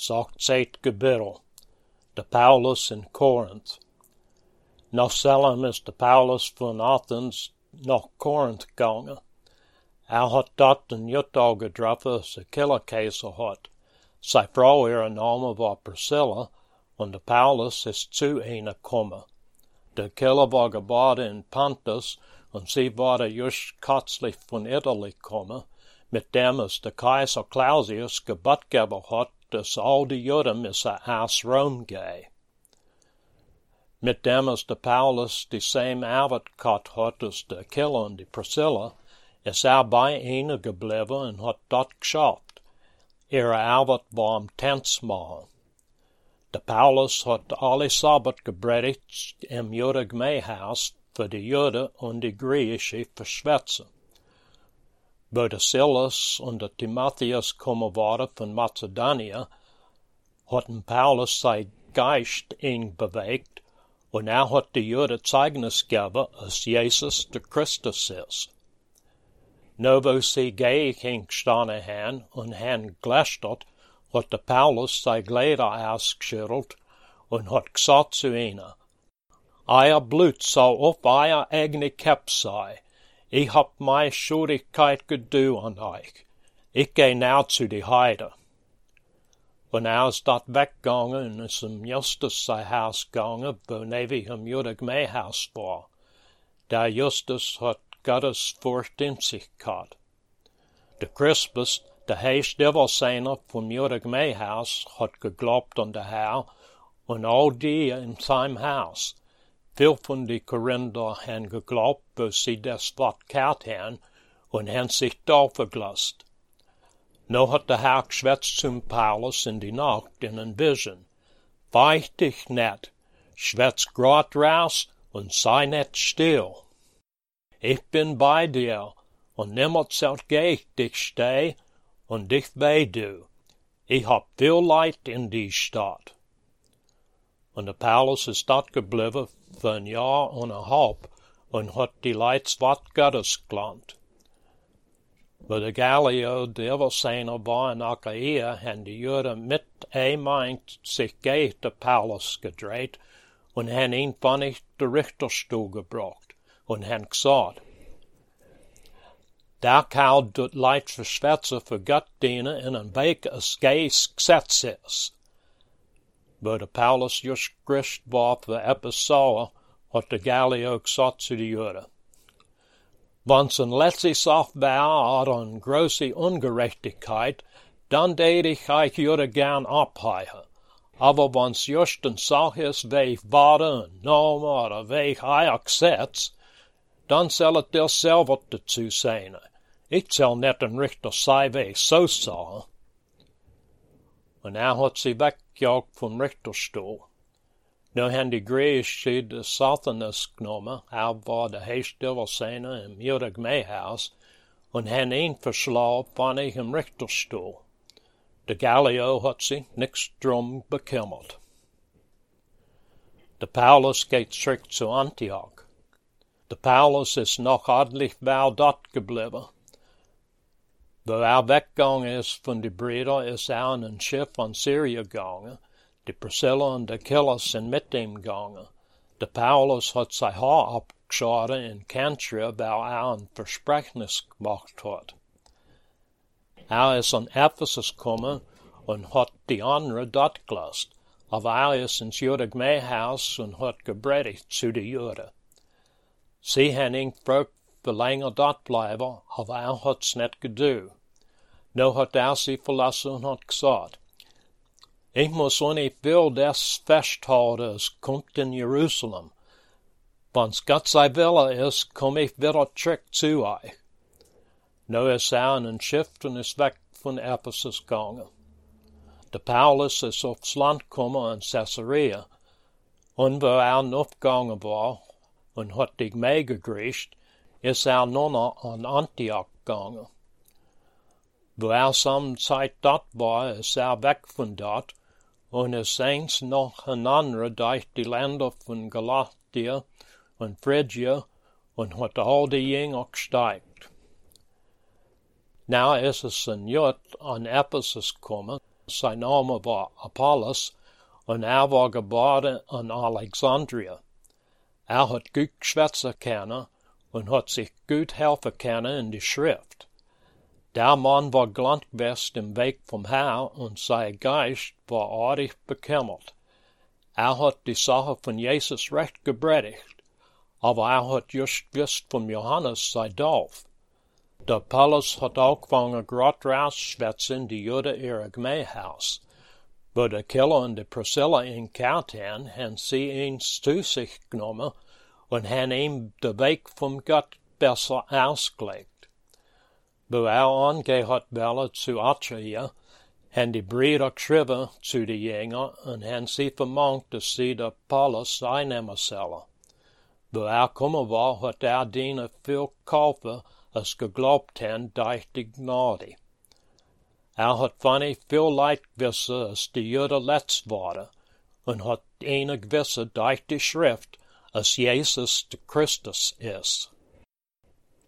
sagt Zeit Gebiddel, de Paulus in Corinth. Nach Salem is de Paulus van Athens nach Corinth gegangen. Hat dort een juttau getroffen, ze killerkeizer had. Zijn vrouw ihre Name war Priscilla, und de Paulus is zu ihnen gekommen. De killer war geboren in Pontus, und sie waren just kürzlich von Italy gekommen, mit dem es der Kaiser Claudius Gebot gegeben hat, dass all die Juden müssen aus Rom gehen. Mit dem es der Paulus die same Arbeit gehabt hat als der Killer und die Priscilla, ist bei ihnen geblieben und hat dort geschafft. Ihre Arbeit war am Tanzmachen. Der Paulus hat alle Sabbat gepredigt im Judengemeinhaus für die Juden und die Griechische Verschwätze. Wo der Silas und der Timotheus gekommen waren von Mazedonien, hatten Paulus sein Geist ihn bewegt und hat die Juden Zeugnis gegeben, dass Jesus der Christus ist. Nu wo sie gegen gestanden haben und haben gelästert, hat der Paulus sein Kleider ausgeschüttelt und hat gesagt zu ihnen, euer Blut soll auf euer eigene Kapp sein. Ich hab meine Schuldigkeit gedu an euch. Ich geh now zu die Heide. Und ist dort weggegangen und ist im Justus sein Haus gegangen, wo neben im Judengemeinhaus war. Der Justus hat Gottes Furcht in sich gehabt. Der Crispus, der Heißdevelseiner vom Judengemeinhaus, hat geglaubt an der Herr und all die in seinem Haus. Viel von die Korinther haben geglaubt, wo sie das Wort gehört haben und haben sich taufen gelassen. Nu hat der Herr geschwätzt zum Paulus in die Nacht in ein Vision. Weich dich nicht, schwätz grad raus und sei nicht still. Ich bin bei dir, und niemand soll gegen dich stehen und dich weh du. Ich hab viel Leid in die Stadt. Und der Paulus ist dort geblieben für ein Jahr und ein halb und hat die Leids Wort Gottes gelernt. Wo der Gallio, der Everseiner war in Achaia, haben die Juden mit meint sich gegen den Paulus gedreht und haben ihn von ich der Richterstuhl gebracht und haben gesagt, der kann das Leid verschwätzen für Gott dienen in einem Weg, als Gesetz ist. Wo der Paulus just Christ war für etwas sauer, hat der Gallio gesagt zu den Juden, wenn's ein letztes Aufbau oder eine große Ungerechtigkeit, dann tät ich euch Juden gern abheichen. Aber wenn's just ein solches wie Warte und Norm oder wie euer Gesetz, dann sollt ihr selber dazu sein. Ich soll nicht ein Richter sein, wie ich so sagen. Und hat sie weggejagt vom Richterstuhl. Nu haben die Griechen des Satanas genommen, war der Heißdevelseiner im Judengemeinhaus, und haben ihn verschlagen von im Richterstuhl. Der Gallio hat sich nichts drum bekümmert. Der Paulus geht zurück zu Antioch. Der Paulus ist noch ordentlich dort geblieben. Wo weggegangen ist von den Brüdern, ist in ein Schiff an Syrien gegangen. Die Priscilla und der Killer sind mit ihm gegangen. Der Paulus hat sein Haar abgeschoren in Kantria, weil ein Versprechnis gemacht hat. Ist an Ephesus gekommen und hat die anderen dort gelassen. Aber ist ins Judengemeinhaus und hat gepredigt zu den Juden. Sie haben ihn gefragt, wie länger dort bleiben, aber hat's nicht getan. Nu hat sie verlassen und hat gesagt, ich muss nicht viel das festhalten, es kommt in Jerusalem. Wenn's Gott sei Wille ist, komm ich wieder zurück zu euch. Nu ist in ein Schiff und ist weg von Ephesus gegangen. Der Paulus ist aufs Land gekommen in Caesarea, und wo noch gegangen war und hat die Gemeinde gegrüßt, ist nun an Antioch gegangen. Wo some Zeit dort war, ist weg von dort und ist eins noch ein anderer durch die Länder von Galatia und Phrygia und hat all die Jünger gesteigt. Now ist es ein Jud an Ephesus gekommen Sein Name war Apollos, und war geboren in Alexandria. Hat gut schwätzen können und hat sich gut helfen können in die Schrift. Der Mann war glanzfest im Weg vom Herrn und sein Geist war artig bekümmert. Hat die Sache von Jesus recht gepredigt, aber hat just gewusst von Johannes sei Dorf. Der Paulus hat angefangen grad rausschwätzen die Juden ihre Gemeinhaus. Wo der Killer und die Priscilla ihn gekannt haben sie ihn zu sich genommen und haben ihm den Weg vom Gott besser ausgelegt. Wo angehen hat wollen zu Achaia, haben die Brüder geschrieben zu den Jüngern und haben sie verlangt, dass sie der Paulus einnehmen sollen. Wo gekommen war, hat denen viel kaufen, als geglaubt haben, durch die Gnade. Hat von ihnen viel Leid gewissen, als die Juden letzt waren, und hat ihnen gewissen durch die Schrift, als Jesus der Christus ist.